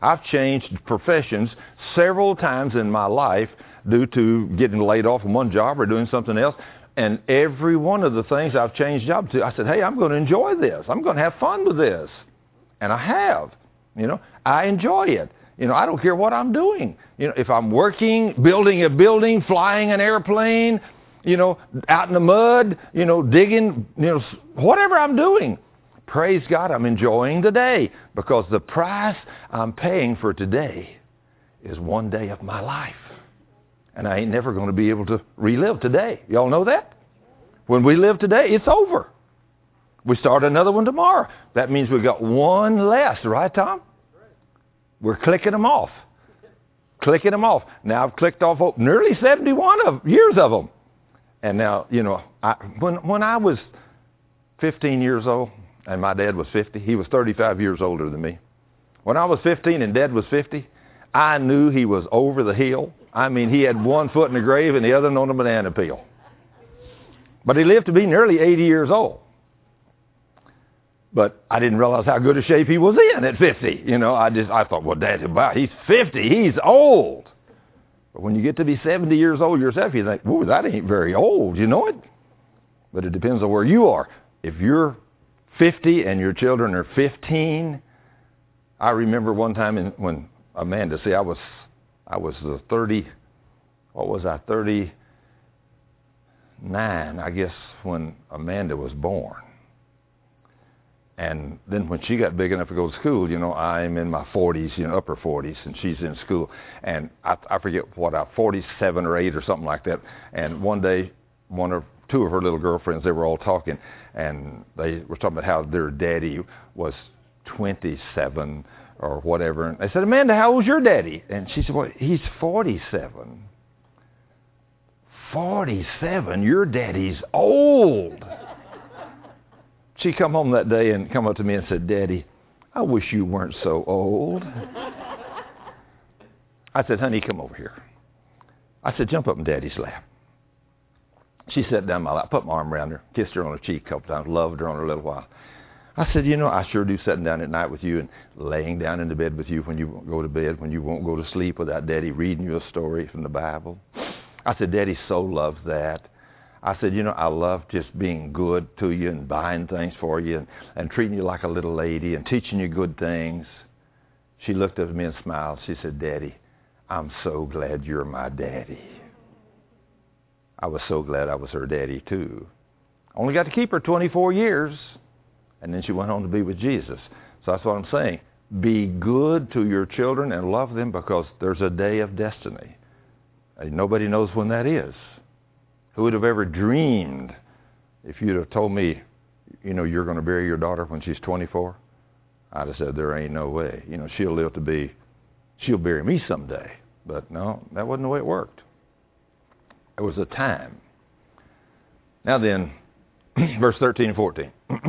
I've changed professions several times in my life due to getting laid off from one job or doing something else. And every one of the things I've changed jobs to, I said, hey, I'm going to enjoy this. I'm going to have fun with this. And I have. I enjoy it. I don't care what I'm doing. If I'm working, building a building, flying an airplane, out in the mud, digging, whatever I'm doing. Praise God, I'm enjoying today because the price I'm paying for today is one day of my life. And I ain't never going to be able to relive today. Y'all know that? When we live today, it's over. We start another one tomorrow. That means we got one less, right, Tom? We're clicking them off. Clicking them off. Now I've clicked off nearly 71 years of them. And now, when I was 15 years old and my dad was 50, he was 35 years older than me. When I was 15 and Dad was 50, I knew he was over the hill. I mean, he had one foot in the grave and the other on a banana peel. But he lived to be nearly 80 years old. But I didn't realize how good a shape he was in at 50. I thought, well, Dad, he's 50, he's old. But when you get to be 70 years old yourself, you think, whoa, that ain't very old, you know it? But it depends on where you are. If you're 50 and your children are 15, I remember one time when Amanda, I was 39, I guess, when Amanda was born. And then when she got big enough to go to school, I'm in my 40s, upper 40s, and she's in school. And I forget 47 or 8 or something like that. And one day, two of her little girlfriends, they were all talking, and they were talking about how their daddy was 27 or whatever. And they said, Amanda, how old's your daddy? And she said, well, he's 47. 47? Your daddy's old. She come home that day and come up to me and said, Daddy, I wish you weren't so old. I said, honey, come over here. I said, jump up in Daddy's lap. She sat down in my lap, put my arm around her, kissed her on her cheek a couple times, loved her on her a little while. I said, I sure do sitting down at night with you and laying down in the bed with you when you go to bed, when you won't go to sleep without Daddy reading you a story from the Bible. I said, Daddy so loves that. I said, I love just being good to you and buying things for you and treating you like a little lady and teaching you good things. She looked up at me and smiled. She said, Daddy, I'm so glad you're my daddy. I was so glad I was her daddy too. Only got to keep her 24 years, and then she went home to be with Jesus. So that's what I'm saying. Be good to your children and love them because there's a day of destiny. And nobody knows when that is. Who would have ever dreamed if you'd have told me, you're going to bury your daughter when she's 24? I'd have said, there ain't no way. She'll bury me someday. But no, that wasn't the way it worked. There was a time. Now then, verse 13 and 14.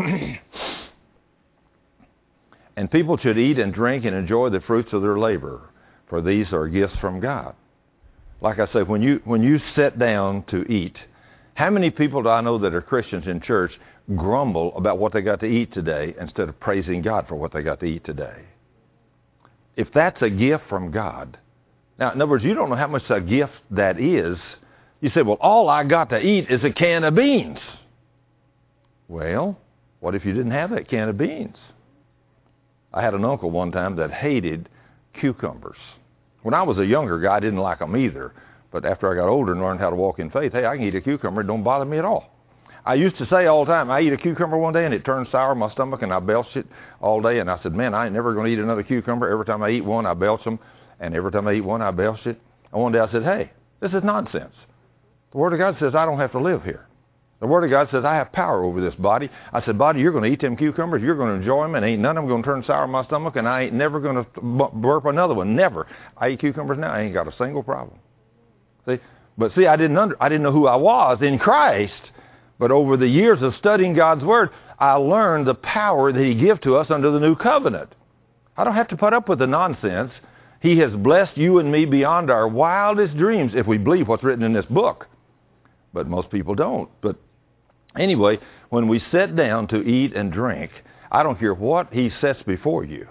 And people should eat and drink and enjoy the fruits of their labor, for these are gifts from God. Like I say, when you sit down to eat, how many people do I know that are Christians in church grumble about what they got to eat today instead of praising God for what they got to eat today? If that's a gift from God. Now, in other words, you don't know how much a gift that is. You say, well, all I got to eat is a can of beans. Well, what if you didn't have that can of beans? I had an uncle one time that hated cucumbers. When I was a younger guy, I didn't like them either. But after I got older and learned how to walk in faith, hey, I can eat a cucumber. It don't bother me at all. I used to say all the time, I eat a cucumber one day and it turned sour in my stomach and I belched it all day. And I said, man, I ain't never going to eat another cucumber. Every time I eat one, I belch them. And every time I eat one, I belched it. And one day I said, hey, this is nonsense. The Word of God says I don't have to live here. The Word of God says I have power over this body. I said, body, you're going to eat them cucumbers. You're going to enjoy them, and ain't none of them going to turn sour in my stomach, and I ain't never going to burp another one. Never. I eat cucumbers now. I ain't got a single problem. See? But see, I didn't know who I was in Christ. But over the years of studying God's Word, I learned the power that He gives to us under the new covenant. I don't have to put up with the nonsense. He has blessed you and me beyond our wildest dreams if we believe what's written in this book. But most people don't. But anyway, when we sit down to eat and drink, I don't care what He sets before you.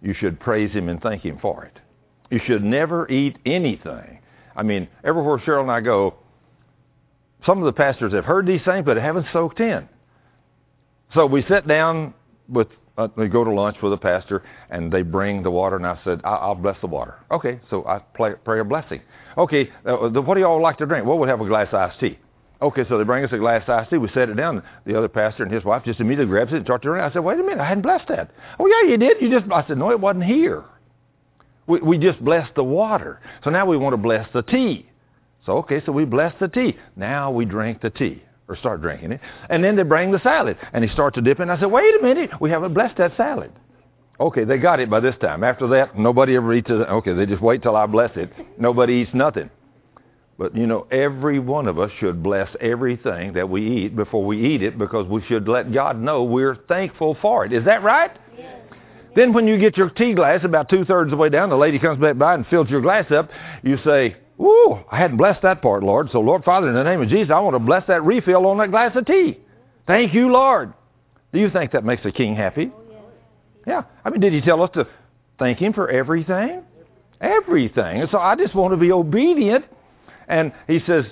you should praise him and thank him for it. You should never eat anything. I mean, everywhere Cheryl and I go, some of the pastors have heard these things, but haven't soaked in. So we sit down with, we go to lunch with a pastor, and they bring the water, and I said, I'll bless the water. Okay, so I pray a blessing. Okay, what do you all like to drink? Well, we'll have a glass of iced tea. Okay, so they bring us a glass of iced tea. We set it down. The other pastor and his wife just immediately grabs it and starts to drink. I said, wait a minute, I hadn't blessed that. Oh, yeah, you did. I said, no, it wasn't here. We just blessed the water. So now we want to bless the tea. So, okay, so we bless the tea. Now we drink the tea, or start drinking it. And then they bring the salad, and he starts to dip in. I said, wait a minute, we haven't blessed that salad. Okay, they got it by this time. After that, nobody ever eats it. Okay, they just wait till I bless it. Nobody eats nothing. But, you know, every one of us should bless everything that we eat before we eat it, because we should let God know we're thankful for it. Is that right? Yes. Then when you get your tea glass about 2/3 of the way down, the lady comes back by and fills your glass up, you say, ooh, I hadn't blessed that part, Lord. So, Lord, Father, in the name of Jesus, I want to bless that refill on that glass of tea. Thank you, Lord. Do you think that makes the king happy? Oh, yes. Yeah. I mean, did he tell us to thank him for everything? Everything. And so I just want to be obedient. And he says,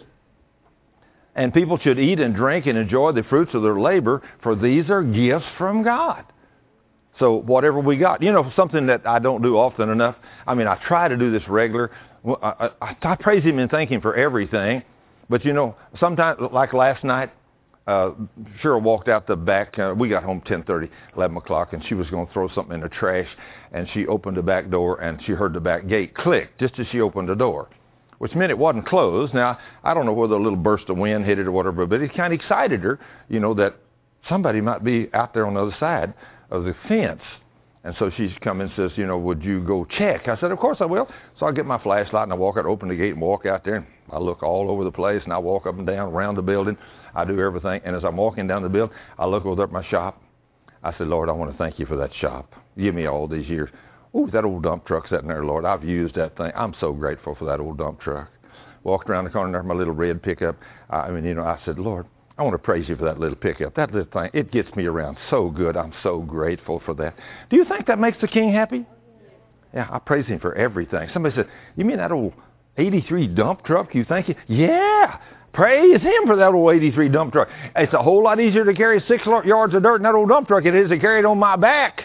and people should eat and drink and enjoy the fruits of their labor, for these are gifts from God. So whatever we got. You know, something that I don't do often enough. I mean, I try to do this regular. I praise him and thank him for everything. But, you know, sometimes, like last night, Cheryl walked out the back. We got home 10:30, 11 o'clock, and she was going to throw something in the trash. And she opened the back door, and she heard the back gate click just as she opened the door, which meant it wasn't closed. Now, I don't know whether a little burst of wind hit it or whatever, but it kind of excited her, you know, that somebody might be out there on the other side of the fence. And so she's come and says, you know, would you go check? I said, of course I will. So I get my flashlight and I walk out, open the gate and walk out there. And I look all over the place and I walk up and down around the building. I do everything. And as I'm walking down the building, I look over at my shop. I said, Lord, I want to thank you for that shop. Give me all these years. Ooh, that old dump truck sitting there, Lord. I've used that thing. I'm so grateful for that old dump truck. Walked around the corner there, my little red pickup. I mean, you know, I said, Lord, I want to praise you for that little pickup. That little thing, it gets me around so good. I'm so grateful for that. Do you think that makes the king happy? Yeah, I praise him for everything. Somebody said, you mean that old 83 dump truck? You think? Yeah, praise him for that old 83 dump truck. It's a whole lot easier to carry 6 yards of dirt in that old dump truck than it is to carry it on my back.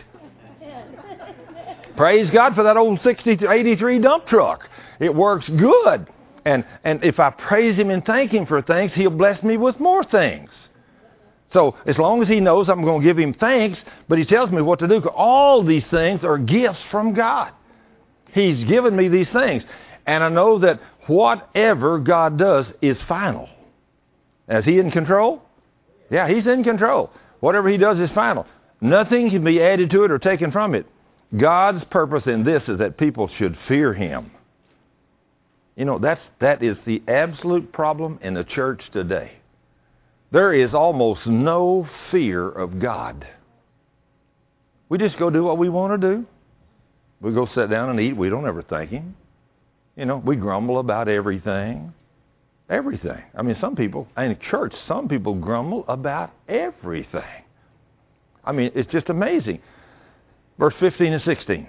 Praise God for that old 83 dump truck. It works good. And if I praise him and thank him for things, he'll bless me with more things. So as long as he knows I'm going to give him thanks, but he tells me what to do. All these things are gifts from God. He's given me these things. And I know that whatever God does is final. Is he in control? Yeah, he's in control. Whatever he does is final. Nothing can be added to it or taken from it. God's purpose in this is that people should fear him. You know, that is the absolute problem in the church today. There is almost no fear of God. We just go do what we want to do. We go sit down and eat. We don't ever thank him. You know, we grumble about everything. Everything. I mean, some people, in church, some people grumble about everything. I mean, it's just amazing. Verse 15 and 16.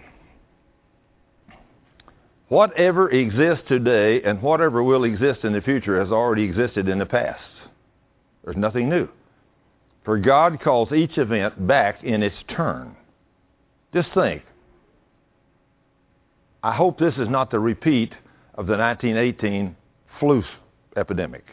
Whatever exists today and whatever will exist in the future has already existed in the past. There's nothing new. For God calls each event back in its turn. Just think. I hope this is not the repeat of the 1918 flu epidemic.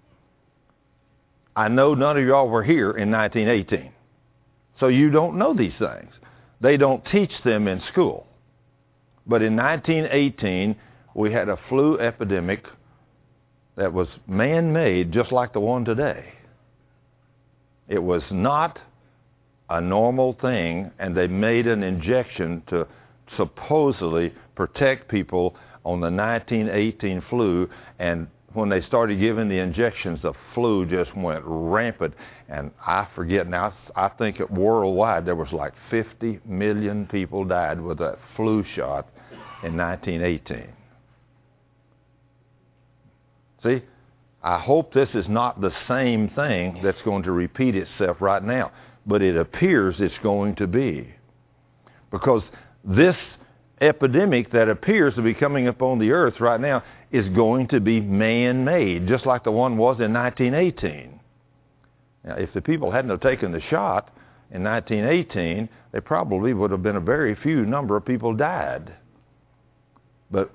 I know none of y'all were here in 1918. So you don't know these things. They don't teach them in school. But in 1918, we had a flu epidemic that was man-made, just like the one today. It was not a normal thing, and they made an injection to supposedly protect people on the 1918 flu, and when they started giving the injections, the flu just went rampant. And I forget now, I think worldwide there was like 50 million people died with that flu shot in 1918. See, I hope this is not the same thing that's going to repeat itself right now, but it appears it's going to be. Because this epidemic that appears to be coming upon the earth right now is going to be man-made, just like the one was in 1918. Now, if the people hadn't have taken the shot in 1918, there probably would have been a very few number of people died. But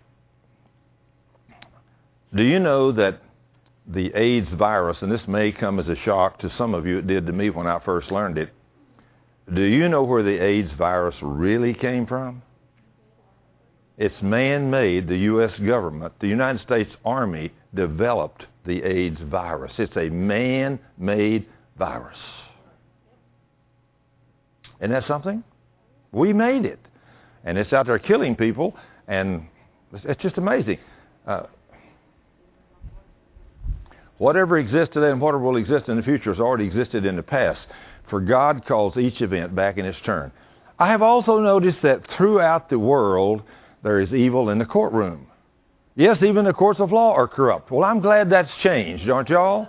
do you know that the AIDS virus, and this may come as a shock to some of you, it did to me when I first learned it, do you know where the AIDS virus really came from? It's man-made. The U.S. government, the United States Army, developed the AIDS virus. It's a man-made virus. Isn't that something? We made it. And it's out there killing people, and it's just amazing. Whatever exists today and whatever will exist in the future has already existed in the past, for God calls each event back in its turn. I have also noticed that throughout the world, there is evil in the courtroom. Yes, even the courts of law are corrupt. Well, I'm glad that's changed, aren't y'all?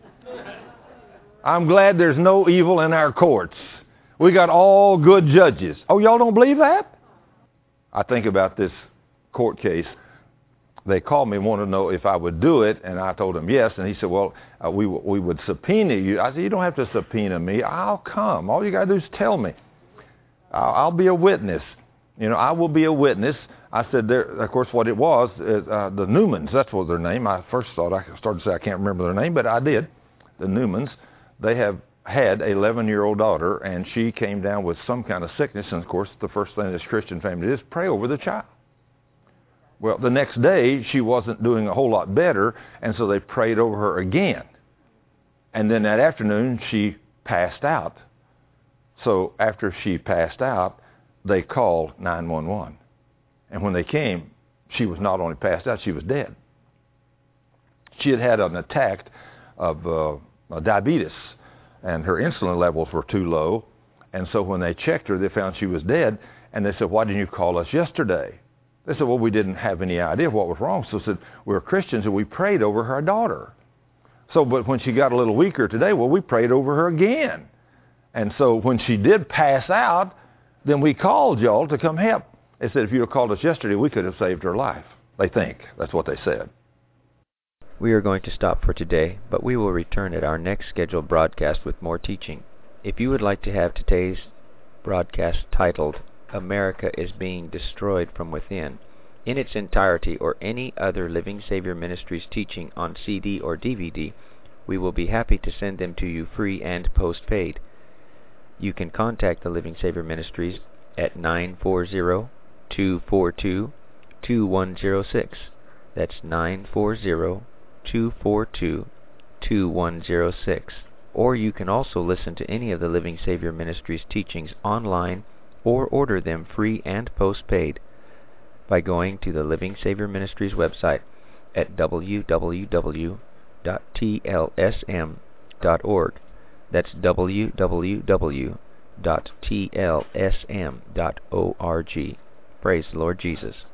I'm glad there's no evil in our courts. We got all good judges. Oh, y'all don't believe that? I think about this court case. They called me and wanted to know if I would do it, and I told him yes. And he said, well, we would subpoena you. I said, you don't have to subpoena me. I'll come. All you got to do is tell me. I'll be a witness. You know, I will be a witness. I said, of course, what it was, the Newmans, that's what their name. I first thought, I started to say I can't remember their name, but I did. The Newmans, they have had an 11-year-old daughter, and she came down with some kind of sickness. And, of course, the first thing this Christian family did is pray over the child. Well, the next day, she wasn't doing a whole lot better, and so they prayed over her again. And then that afternoon, she passed out. So after she passed out, they called 911. And when they came, she was not only passed out, she was dead. She had had an attack of diabetes, and her insulin levels were too low. And so when they checked her, they found she was dead. And they said, why didn't you call us yesterday? They said, well, we didn't have any idea what was wrong. So they said, we're Christians, and we prayed over her daughter. So, but when she got a little weaker today, well, we prayed over her again. And so when she did pass out, then we called y'all to come help. They said, if you had called us yesterday, we could have saved her life. They think. That's what they said. We are going to stop for today, but we will return at our next scheduled broadcast with more teaching. If you would like to have today's broadcast titled, America is Being Destroyed from Within, in its entirety, or any other Living Savior Ministries teaching on CD or DVD, we will be happy to send them to you free and post-paid. You can contact the Living Savior Ministries at 940-242-2106. That's 940-242-2106. Or you can also listen to any of the Living Savior Ministries teachings online or order them free and post-paid by going to the Living Savior Ministries website at www.tlsm.org. That's www.tlsm.org. Praise the Lord Jesus.